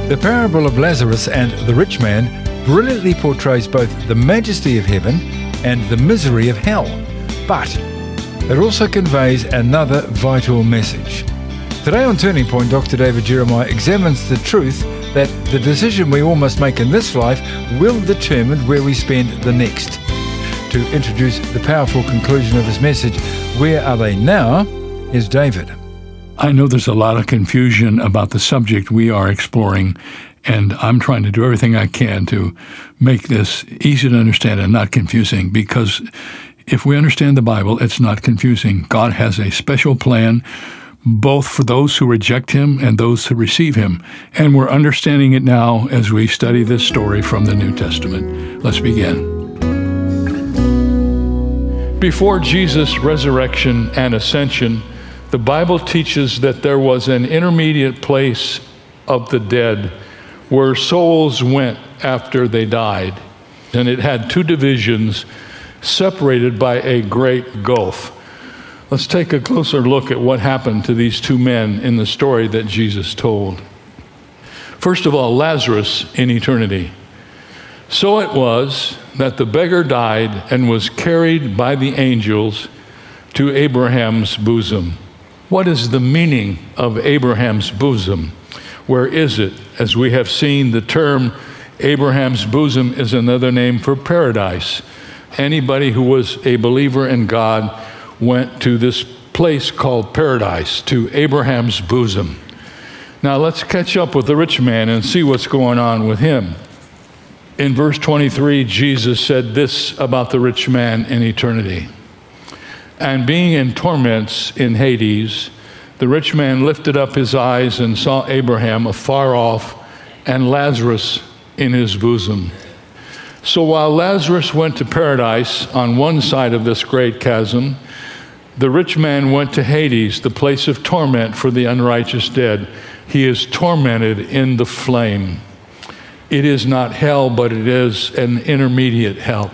The parable of Lazarus and the rich man brilliantly portrays both the majesty of heaven and the misery of hell, but it also conveys another vital message. Today on Turning Point, Dr. David Jeremiah examines the truth that the decision we all must make in this life will determine where we spend the next. To introduce the powerful conclusion of his message, Where Are They Now?, is David. I know there's a lot of confusion about the subject we are exploring, and I'm trying to do everything I can to make this easy to understand and not confusing, because if we understand the Bible, it's not confusing. God has a special plan, both for those who reject Him and those who receive Him. And we're understanding it now as we study this story from the New Testament. Let's begin. Before Jesus' resurrection and ascension, the Bible teaches that there was an intermediate place of the dead where souls went after they died. And it had two divisions separated by a great gulf. Let's take a closer look at what happened to these two men in the story that Jesus told. First of all, Lazarus in eternity. So it was that the beggar died and was carried by the angels to Abraham's bosom. What is the meaning of Abraham's bosom? Where is it? As we have seen, the term Abraham's bosom is another name for paradise. Anybody who was a believer in God went to this place called paradise, to Abraham's bosom. Now let's catch up with the rich man and see what's going on with him. In verse 23, Jesus said this about the rich man in eternity. And being in torments in Hades, the rich man lifted up his eyes and saw Abraham afar off and Lazarus in his bosom. So while Lazarus went to paradise on one side of this great chasm, the rich man went to Hades, the place of torment for the unrighteous dead. He is tormented in the flame. It is not hell, but it is an intermediate hell.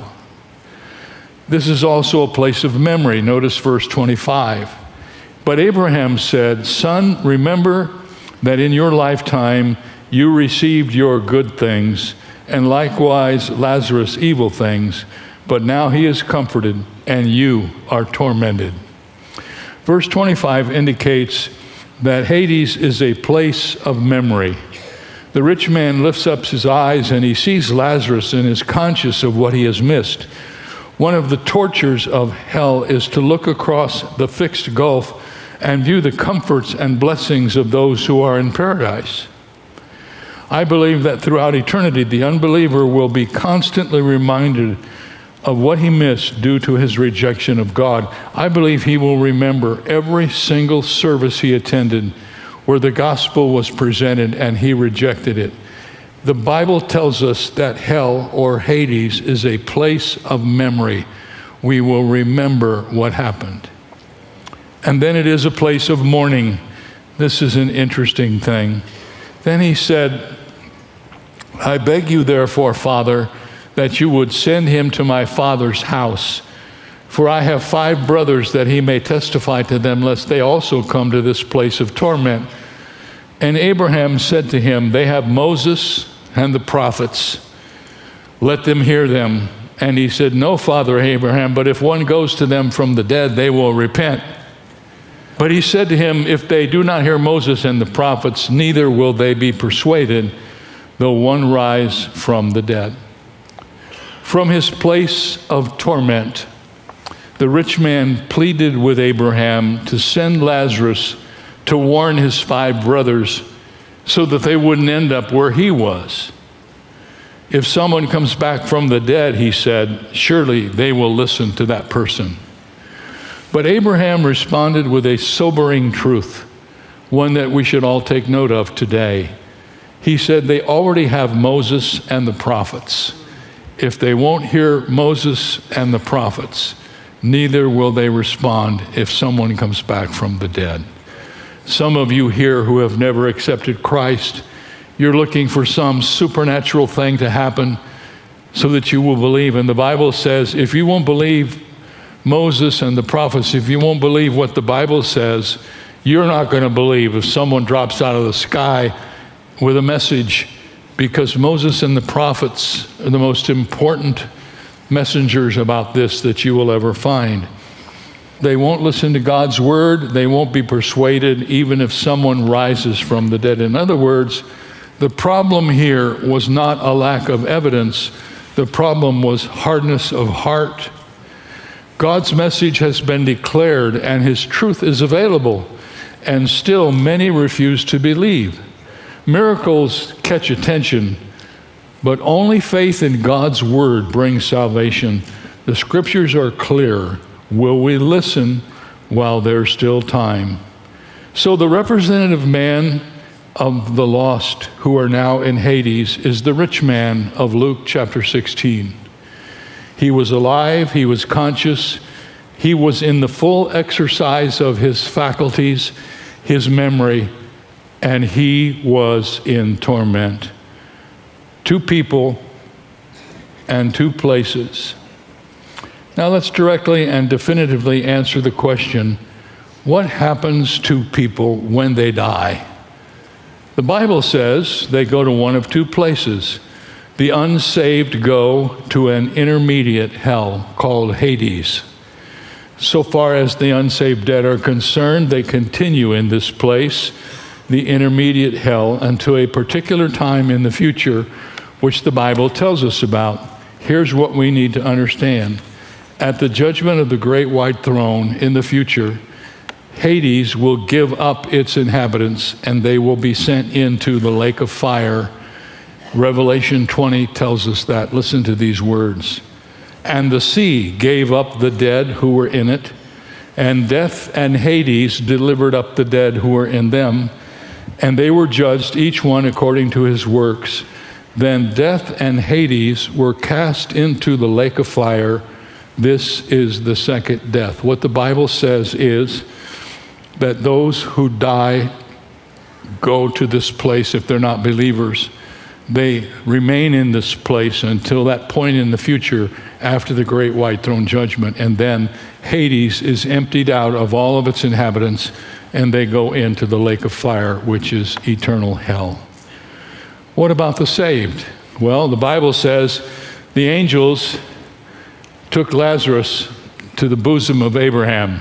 This is also a place of memory. Notice verse 25. But Abraham said, Son, remember that in your lifetime you received your good things, and likewise Lazarus evil things, but now he is comforted, and you are tormented. Verse 25 indicates that Hades is a place of memory. The rich man lifts up his eyes and he sees Lazarus and is conscious of what he has missed. One of the tortures of hell is to look across the fixed gulf and view the comforts and blessings of those who are in paradise. I believe that throughout eternity, the unbeliever will be constantly reminded of what he missed due to his rejection of God. I believe he will remember every single service he attended where the gospel was presented and he rejected it. The Bible tells us that hell, or Hades, is a place of memory. We will remember what happened. And then it is a place of mourning. This is an interesting thing. Then he said, I beg you therefore, Father, that you would send him to my father's house. For I have 5 brothers, that he may testify to them, lest they also come to this place of torment. And Abraham said to him, They have Moses and the prophets. Let them hear them. And he said, No, Father Abraham, but if one goes to them from the dead, they will repent. But he said to him, If they do not hear Moses and the prophets, neither will they be persuaded, though one rise from the dead. From his place of torment, the rich man pleaded with Abraham to send Lazarus to warn his 5 brothers so that they wouldn't end up where he was. If someone comes back from the dead, he said, surely they will listen to that person. But Abraham responded with a sobering truth, one that we should all take note of today. He said, they already have Moses and the prophets. If they won't hear Moses and the prophets, neither will they respond if someone comes back from the dead. Some of you here who have never accepted Christ, you're looking for some supernatural thing to happen so that you will believe. And the Bible says, if you won't believe Moses and the prophets, if you won't believe what the Bible says, you're not going to believe if someone drops out of the sky with a message, because Moses and the prophets are the most important messengers about this that you will ever find. They won't listen to God's word. They won't be persuaded even if someone rises from the dead. In other words, the problem here was not a lack of evidence. The problem was hardness of heart. God's message has been declared and his truth is available, and still many refuse to believe. Miracles catch attention, but only faith in God's word brings salvation. The scriptures are clear. Will we listen while there's still time? So the representative man of the lost who are now in Hades is the rich man of Luke chapter 16. He was alive, he was conscious, he was in the full exercise of his faculties, his memory, and he was in torment. Two people and two places. Now let's directly and definitively answer the question, what happens to people when they die? The Bible says they go to one of two places. The unsaved go to an intermediate hell called Hades. So far as the unsaved dead are concerned, they continue in this place, the intermediate hell, until a particular time in the future, which the Bible tells us about. Here's what we need to understand. At the judgment of the great white throne in the future, Hades will give up its inhabitants and they will be sent into the lake of fire. Revelation 20 tells us that. Listen to these words. And the sea gave up the dead who were in it, and death and Hades delivered up the dead who were in them, and they were judged, each one according to his works. Then death and Hades were cast into the lake of fire. This is the second death. What the Bible says is that those who die go to this place if they're not believers. They remain in this place until that point in the future after the great white throne judgment, and then Hades is emptied out of all of its inhabitants and they go into the lake of fire, which is eternal hell. What about the saved? Well, the Bible says the angels took Lazarus to the bosom of Abraham.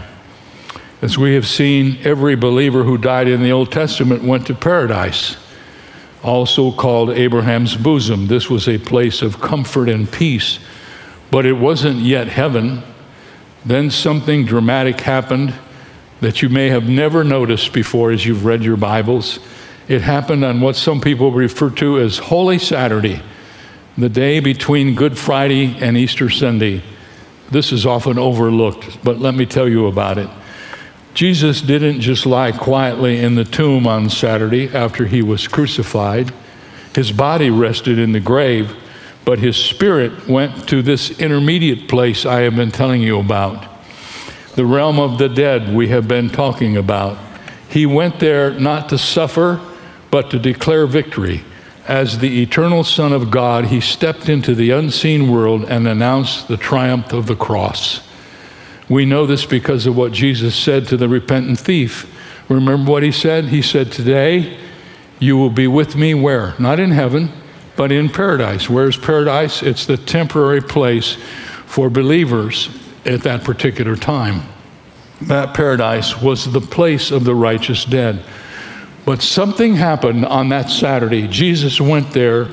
As we have seen, every believer who died in the Old Testament went to paradise, also called Abraham's bosom. This was a place of comfort and peace, but it wasn't yet heaven. Then something dramatic happened that you may have never noticed before as you've read your Bibles. It happened on what some people refer to as Holy Saturday, the day between Good Friday and Easter Sunday. This is often overlooked, but let me tell you about it. Jesus didn't just lie quietly in the tomb on Saturday after he was crucified. His body rested in the grave, but his spirit went to this intermediate place I have been telling you about, the realm of the dead we have been talking about. He went there not to suffer, but to declare victory. As the eternal Son of God, he stepped into the unseen world and announced the triumph of the cross. We know this because of what Jesus said to the repentant thief. Remember what he said? He said, today you will be with me where? Not in heaven, but in paradise. Where's paradise? It's the temporary place for believers at that particular time. That paradise was the place of the righteous dead. But something happened on that Saturday. Jesus went there.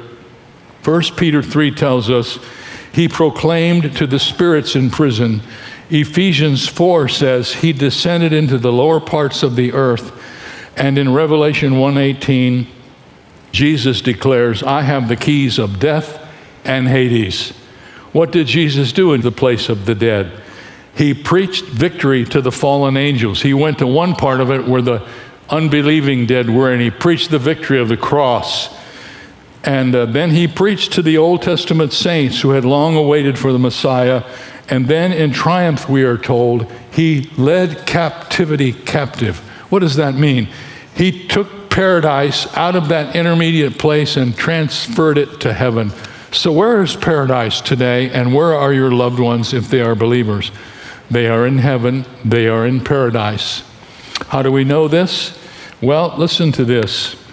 1 Peter 3 tells us he proclaimed to the spirits in prison. Ephesians 4 says he descended into the lower parts of the earth. And in Revelation 1:18, Jesus declares, I have the keys of death and Hades. What did Jesus do in the place of the dead? He preached victory to the fallen angels. He went to one part of it where the unbelieving dead were, and he preached the victory of the cross. And then he preached to the Old Testament saints who had long awaited for the Messiah. And then in triumph, we are told, he led captivity captive. What does that mean? He took paradise out of that intermediate place and transferred it to heaven. So where is paradise today, and where are your loved ones if they are believers? They are in heaven. They are in paradise. How do we know this? Well, listen to this.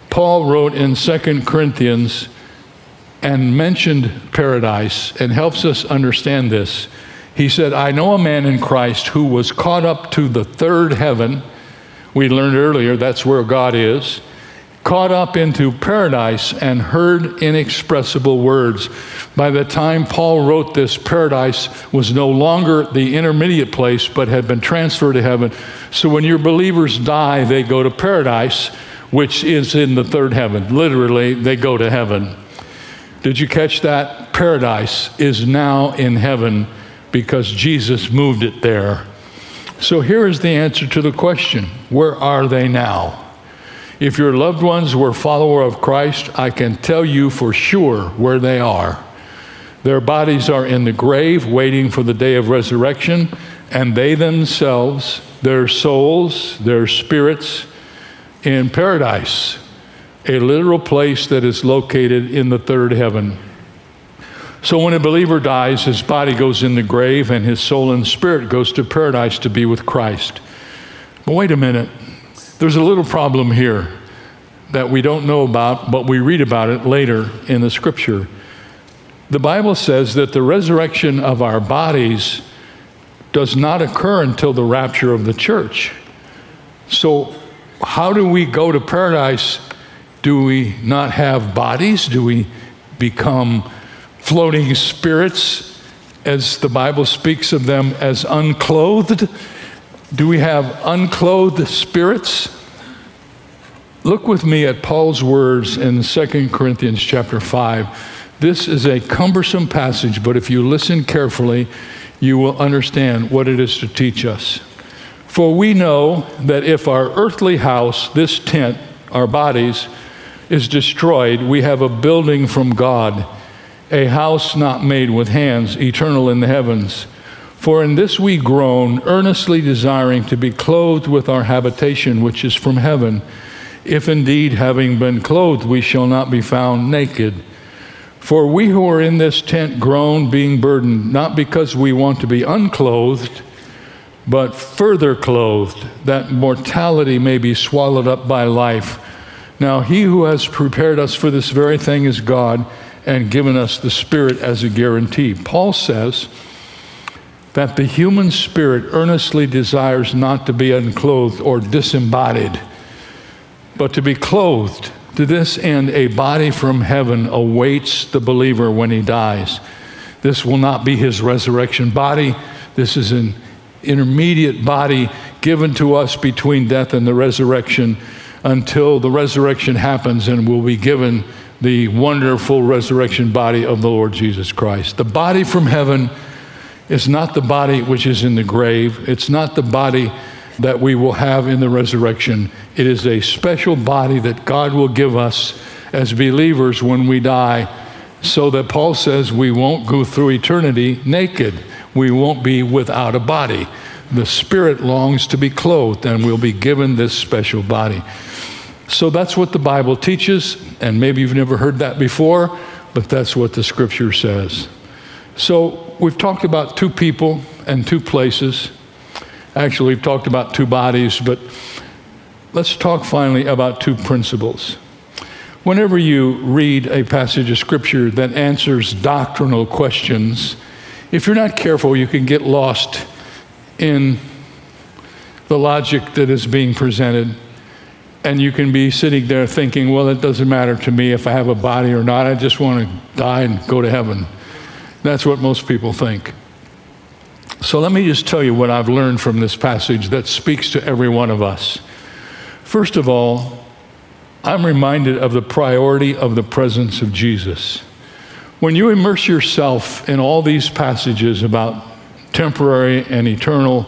Paul wrote in 2 Corinthians and mentioned paradise and helps us understand this. He said, I know a man in Christ who was caught up to the third heaven. We learned earlier that's where God is. Caught up into paradise and heard inexpressible words. By the time Paul wrote this, paradise was no longer the intermediate place, but had been transferred to heaven. So when your believers die, they go to paradise, which is in the third heaven. Literally, they go to heaven. Did you catch that? Paradise is now in heaven because Jesus moved it there. So here is the answer to the question, where are they now? If your loved ones were followers of Christ, I can tell you for sure where they are. Their bodies are in the grave waiting for the day of resurrection, and they themselves, their souls, their spirits, in paradise, a literal place that is located in the third heaven. So when a believer dies, his body goes in the grave and his soul and spirit goes to paradise to be with Christ. But wait a minute. There's a little problem here that we don't know about, but we read about it later in the scripture. The Bible says that the resurrection of our bodies does not occur until the rapture of the church. So how do we go to paradise? Do we not have bodies? Do we become floating spirits, as the Bible speaks of them as unclothed? Do we have unclothed spirits? Look with me at Paul's words in 2 Corinthians chapter 5. This is a cumbersome passage, but if you listen carefully, you will understand what it is to teach us. For we know that if our earthly house, this tent, our bodies, is destroyed, we have a building from God, a house not made with hands, eternal in the heavens. For in this we groan, earnestly desiring to be clothed with our habitation, which is from heaven, if indeed, having been clothed, we shall not be found naked. For we who are in this tent groan, being burdened, not because we want to be unclothed, but further clothed, that mortality may be swallowed up by life. Now he who has prepared us for this very thing is God, and given us the Spirit as a guarantee. Paul says that the human spirit earnestly desires not to be unclothed or disembodied, but to be clothed. To this end, a body from heaven awaits the believer when he dies. This will not be his resurrection body. This is an intermediate body given to us between death and the resurrection until the resurrection happens, and we'll be given the wonderful resurrection body of the Lord Jesus Christ. The body from heaven is not the body which is in the grave. It's not the body that we will have in the resurrection. It is a special body that God will give us as believers when we die, so that Paul says we won't go through eternity naked. We won't be without a body. The Spirit longs to be clothed, and we'll be given this special body. So that's what the Bible teaches, and maybe you've never heard that before, but that's what the Scripture says. So we've talked about two people and two places. Actually, we've talked about two bodies, but let's talk finally about two principles. Whenever you read a passage of Scripture that answers doctrinal questions, if you're not careful, you can get lost in the logic that is being presented. And you can be sitting there thinking, well, it doesn't matter to me if I have a body or not. I just want to die and go to heaven. That's what most people think. So let me just tell you what I've learned from this passage that speaks to every one of us. First of all, I'm reminded of the priority of the presence of Jesus. When you immerse yourself in all these passages about temporary and eternal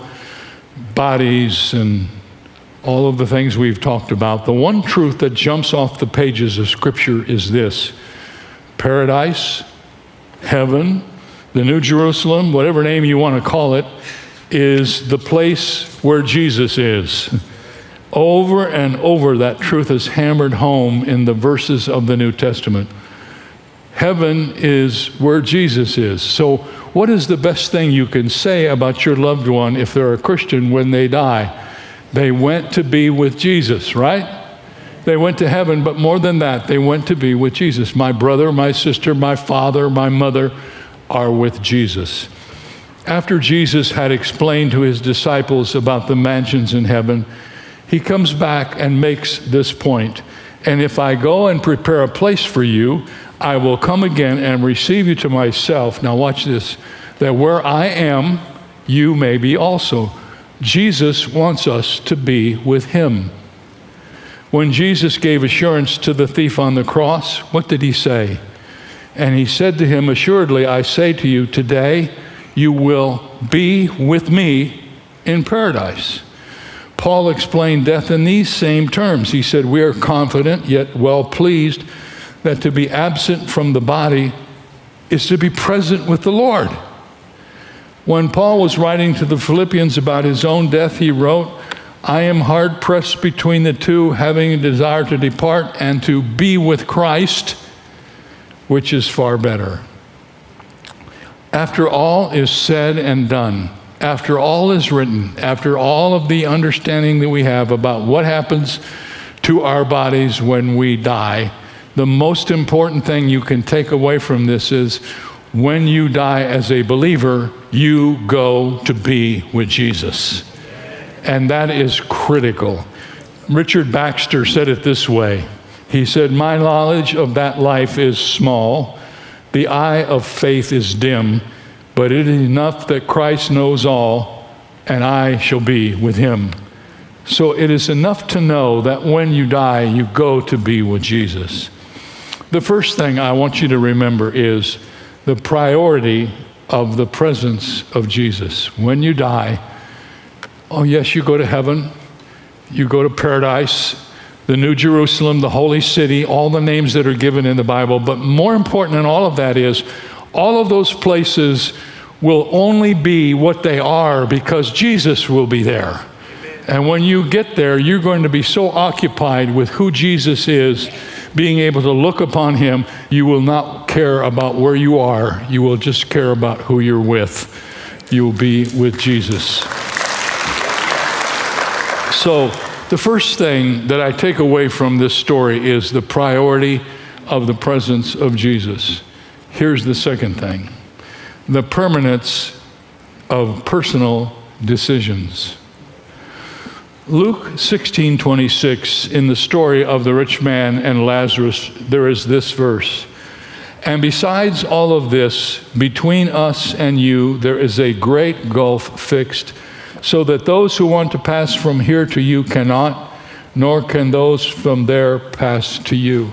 bodies and all of the things we've talked about, the one truth that jumps off the pages of Scripture is this: paradise, heaven, the New Jerusalem, whatever name you want to call it, is the place where Jesus is. Over and over, that truth is hammered home in the verses of the New Testament. Heaven is where Jesus is. So what is the best thing you can say about your loved one if they're a Christian when they die? They went to be with Jesus, right? they went to heaven, but more than that, they went to be with Jesus. My brother, my sister, my father, my mother are with Jesus. After Jesus had explained to his disciples about the mansions in heaven, he comes back and makes this point. And if I go and prepare a place for you, I will come again and receive you to myself. Now watch this, that where I am, you may be also. Jesus wants us to be with him. When Jesus gave assurance to the thief on the cross, what did he say? And he said to him, assuredly, I say to you, today you will be with me in paradise. Paul explained death in these same terms. He said, we are confident, yet well pleased, that to be absent from the body is to be present with the Lord. When Paul was writing to the Philippians about his own death, he wrote, I am hard pressed between the two, having a desire to depart and to be with Christ, which is far better. After all is said and done, after all is written, after all of the understanding that we have about what happens to our bodies when we die, the most important thing you can take away from this is when you die as a believer, you go to be with Jesus. And that is critical. Richard Baxter said it this way. He said, my knowledge of that life is small. The eye of faith is dim, but it is enough that Christ knows all, and I shall be with him. So it is enough to know that when you die, you go to be with Jesus. The first thing I want you to remember is the priority of the presence of Jesus. When you die, oh yes, you go to heaven, you go to paradise, the New Jerusalem, the holy city, all the names that are given in the Bible. But more important than all of that is, all of those places will only be what they are because Jesus will be there. And when you get there, you're going to be so occupied with who Jesus is, being able to look upon him, you will not care about where you are. You will just care about who you're with. You will be with Jesus. So the first thing that I take away from this story is the priority of the presence of Jesus. Here's the second thing, the permanence of personal decisions. Luke 16:26, in the story of the rich man and Lazarus, there is this verse. And besides all of this, between us and you, there is a great gulf fixed, so that those who want to pass from here to you cannot, nor can those from there pass to you.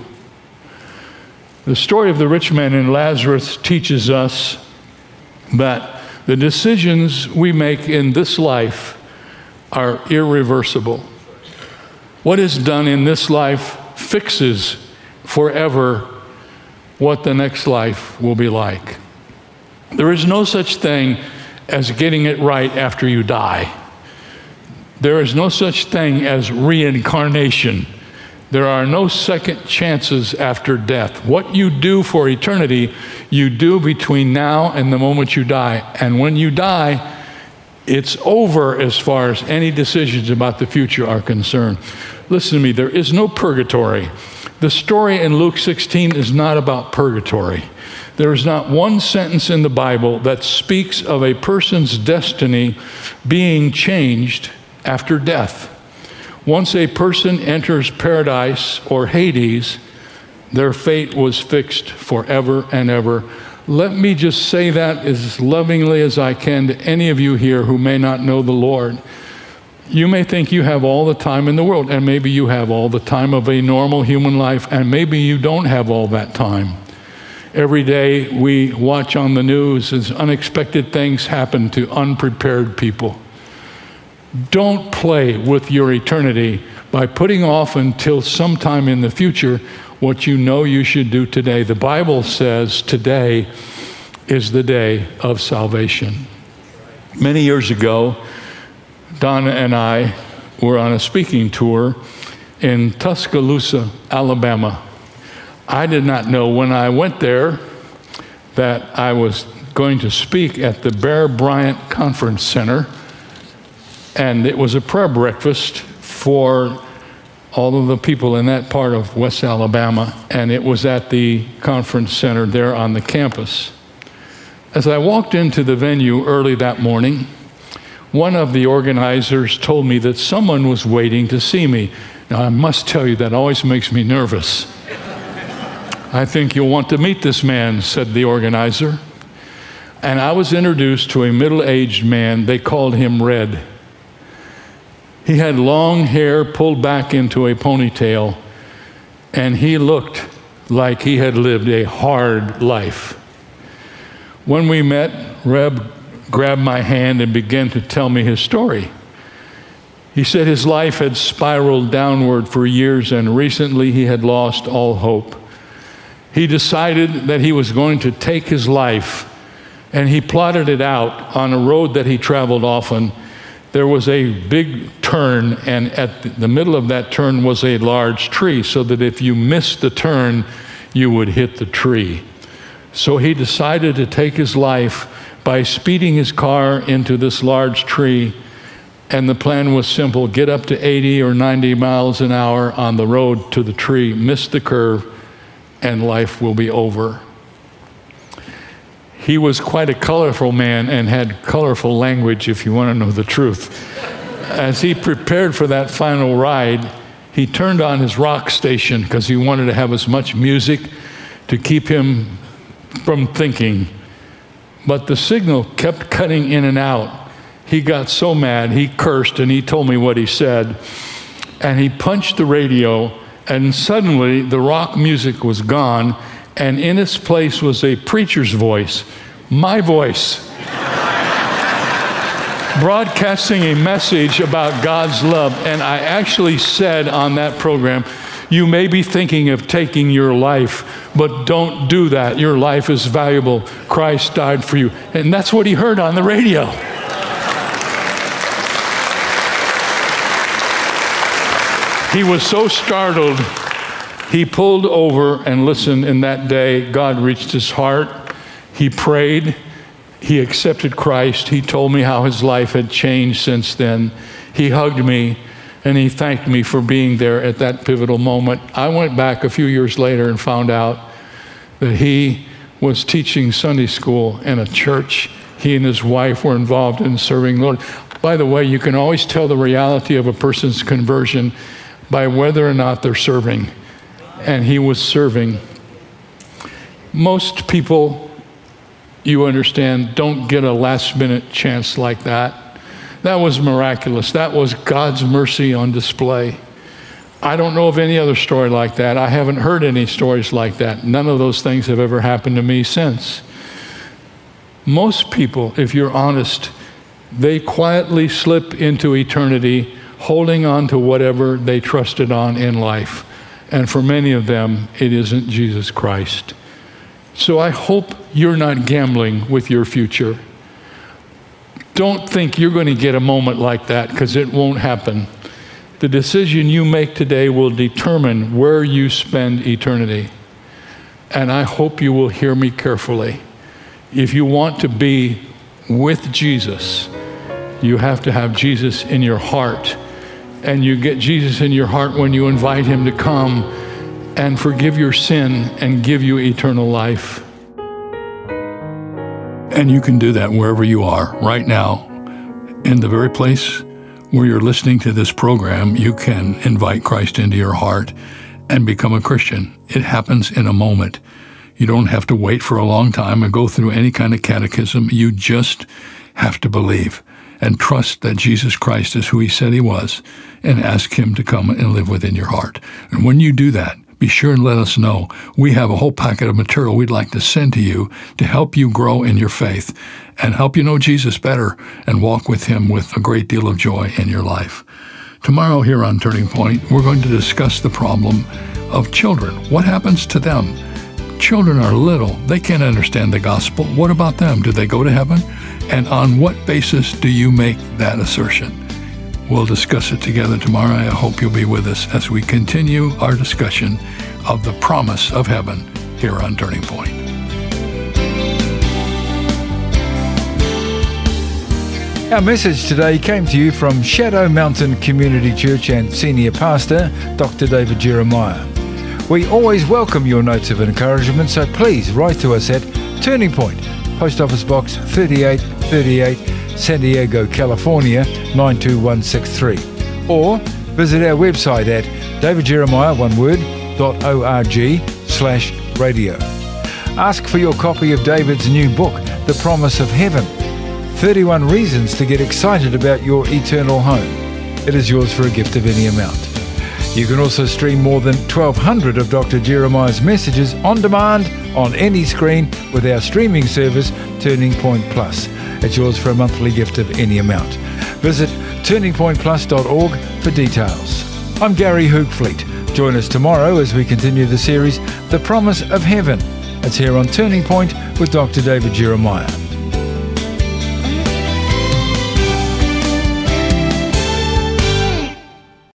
The story of the rich man and Lazarus teaches us that the decisions we make in this life are irreversible. What is done in this life fixes forever what the next life will be like. There is no such thing as getting it right after you die. There is no such thing as reincarnation. There are no second chances after death. What you do for eternity, you do between now and the moment you die. And when you die, it's over as far as any decisions about the future are concerned. Listen to me, there is no purgatory. The story in Luke 16 is not about purgatory. There is not one sentence in the Bible that speaks of a person's destiny being changed after death. Once a person enters paradise or Hades, their fate was fixed forever and ever. Let me just say that as lovingly as I can to any of you here who may not know the Lord. You may think you have all the time in the world, and maybe you have all the time of a normal human life, and maybe you don't have all that time. Every day we watch on the news as unexpected things happen to unprepared people. Don't play with your eternity by putting off until sometime in the future what you know you should do today. The Bible says today is the day of salvation. Many years ago, Donna and I were on a speaking tour in Tuscaloosa, Alabama. I did not know when I went there that I was going to speak at the Bear Bryant Conference Center, and it was a prayer breakfast for all of the people in that part of West Alabama, and it was at the conference center there on the campus. As I walked into the venue early that morning, one of the organizers told me that someone was waiting to see me. Now, I must tell you, that always makes me nervous. "I think you'll want to meet this man," said the organizer. And I was introduced to a middle-aged man. They called him Red. He had long hair pulled back into a ponytail, and he looked like he had lived a hard life. When we met, Reb grabbed my hand and began to tell me his story. He said his life had spiraled downward for years, and recently he had lost all hope. He decided that he was going to take his life, and he plotted it out on a road that he traveled often. There was a big turn, and at the middle of that turn was a large tree, so that if you missed the turn, you would hit the tree. So he decided to take his life by speeding his car into this large tree, and the plan was simple: get up to 80 or 90 miles an hour on the road to the tree, miss the curve, and life will be over. He was quite a colorful man and had colorful language, if you want to know the truth. As he prepared for that final ride, he turned on his rock station because he wanted to have as much music to keep him from thinking. But the signal kept cutting in and out. He got so mad, he cursed, and he told me what he said. And he punched the radio, and suddenly the rock music was gone, and in its place was a preacher's voice, my voice, broadcasting a message about God's love. And I actually said on that program, you may be thinking of taking your life, but don't do that. Your life is valuable. Christ died for you. And that's what he heard on the radio. He was so startled, he pulled over and listened. And that day, God reached his heart. He prayed. He accepted Christ. He told me how his life had changed since then. He hugged me, and he thanked me for being there at that pivotal moment. I went back a few years later and found out that he was teaching Sunday school in a church. He and his wife were involved in serving the Lord. By the way, you can always tell the reality of a person's conversion by whether or not they're serving. And he was serving. Most people, you understand, don't get a last-minute chance like that. That was miraculous. That was God's mercy on display. I don't know of any other story like that. I haven't heard any stories like that. None of those things have ever happened to me since. Most people, if you're honest, they quietly slip into eternity holding on to whatever they trusted on in life. And for many of them, it isn't Jesus Christ. So I hope you're not gambling with your future. Don't think you're going to get a moment like that, because it won't happen. The decision you make today will determine where you spend eternity. And I hope you will hear me carefully. If you want to be with Jesus, you have to have Jesus in your heart. And you get Jesus in your heart when you invite him to come and forgive your sin and give you eternal life. And you can do that wherever you are right now. In the very place where you're listening to this program, you can invite Christ into your heart and become a Christian. It happens in a moment. You don't have to wait for a long time and go through any kind of catechism. You just have to believe and trust that Jesus Christ is who he said he was, and ask him to come and live within your heart. And when you do that, be sure and let us know. We have a whole packet of material we'd like to send to you to help you grow in your faith and help you know Jesus better and walk with him with a great deal of joy in your life. Tomorrow here on Turning Point, we're going to discuss the problem of children. What happens to them? Children are little. They can't understand the gospel. What about them? Do they go to heaven? And on what basis do you make that assertion? We'll discuss it together tomorrow. I hope you'll be with us as we continue our discussion of the promise of heaven here on Turning Point. Our message today came to you from Shadow Mountain Community Church and Senior Pastor, Dr. David Jeremiah. We always welcome your notes of encouragement, so please write to us at Turning Point, Post Office Box 3838, San Diego, California 92163. Or visit our website at davidjeremiah.org/radio. Ask for your copy of David's new book, The Promise of Heaven, 31 Reasons to Get Excited About Your Eternal Home. It is yours for a gift of any amount. You can also stream more than 1,200 of Dr. Jeremiah's messages on demand on any screen with our streaming service, Turning Point Plus. It's yours for a monthly gift of any amount. Visit turningpointplus.org for details. I'm Gary Hoogfleet. Join us tomorrow as we continue the series, The Promise of Heaven. It's here on Turning Point with Dr. David Jeremiah.